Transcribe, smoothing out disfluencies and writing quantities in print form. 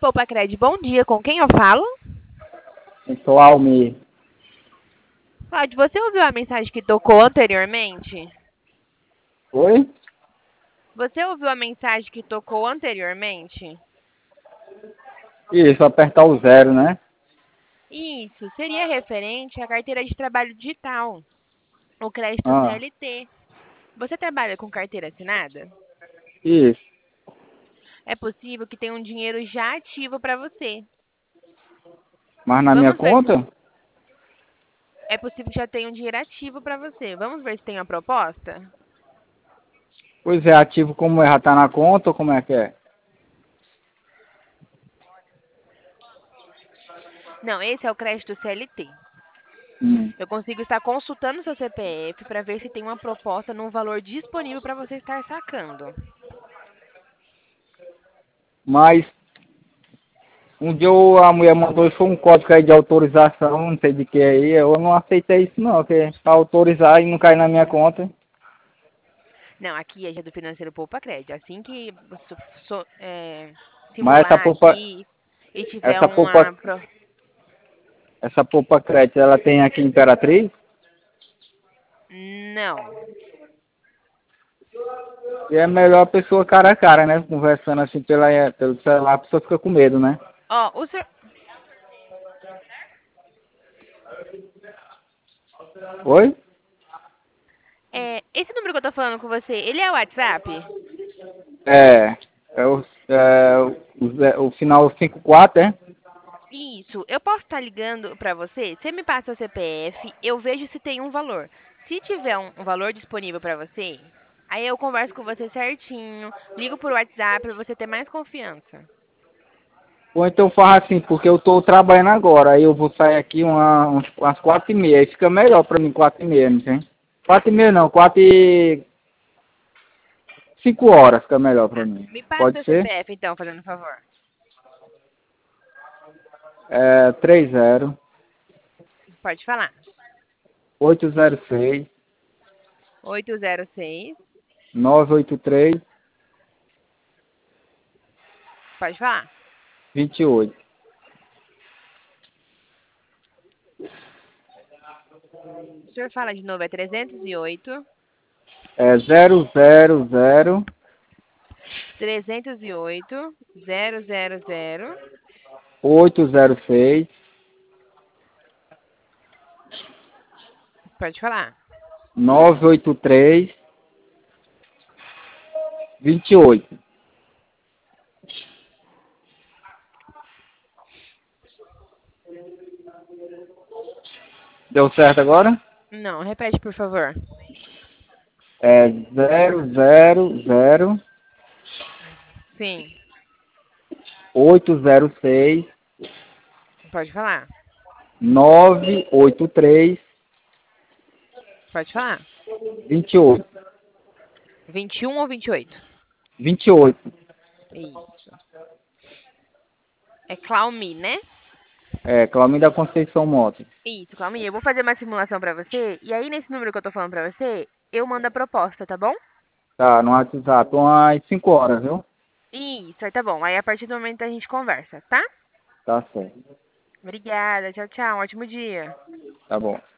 Poupa-Cred, bom dia. Com quem eu falo? Eu sou Almir. Cláudio, você ouviu a mensagem que tocou anteriormente? Oi? Você ouviu a mensagem que tocou anteriormente? Isso, apertar o zero, né? Isso, seria referente à carteira de trabalho digital, o crédito Ah, CLT. Você trabalha com carteira assinada? isso. É possível que tenha um dinheiro já ativo para você. Mas na minha Vamos ver se conta? é possível que já tenha um dinheiro ativo para você. Vamos ver se tem uma proposta? Pois é, ativo como é? Já tá na conta ou como é que é? Não, esse é o crédito CLT. Hum. Eu consigo estar consultando seu CPF para ver se tem uma proposta num valor disponível para você estar sacando. Mas um dia a mulher mandou foi um código aí de autorização, não sei de que aí, eu não aceitei isso não, porque pra autorizar e não cair na minha conta. Não, aqui é do financeiro Poupa Crédito. Assim que Mas simular aqui e tiver essa poupa, uma. essa poupa crédito, ela tem aqui em Imperatriz? Não. E é melhor a pessoa cara a cara, né? Conversando assim pelo celular, a pessoa fica com medo, né? Ó, o senhor. Oi? Esse número que eu tô falando com você, ele é o WhatsApp? É, o final 54, é? Isso. Eu posso estar ligando para você? Você me passa o CPF, eu vejo se tem um valor. Se tiver um valor disponível para você, aí eu converso com você certinho, ligo por WhatsApp para você ter mais confiança. Ou então faz assim, porque eu tô trabalhando agora, aí eu vou sair aqui umas 4h30, aí fica melhor pra mim, 4h30, não tem? 4h30 não, 5 horas fica melhor pra mim. Me passa Pode seu ser? CPF então, fazendo um favor. 30 Pode falar. 806 806. 983 Pode falar. 28. O senhor fala de novo, é 308. É 000 308 000. 806 Pode falar. 983 28. Deu certo agora? Não, repete, por favor. É 000 Sim, 806 pode falar. 983 Pode falar. 28. 21 ou 28? 28. Isso. É Claumi, né? É, Cláudio da Conceição Motos. Isso, Claumi. Eu vou fazer uma simulação pra você. E aí, nesse número que eu tô falando pra você, eu mando a proposta, tá bom? Tá, no WhatsApp, umas 5 horas, viu? Isso, aí tá bom. Aí, a partir do momento, a gente conversa, tá? Tá certo. Obrigada. Tchau, tchau. Um ótimo dia. Tá bom.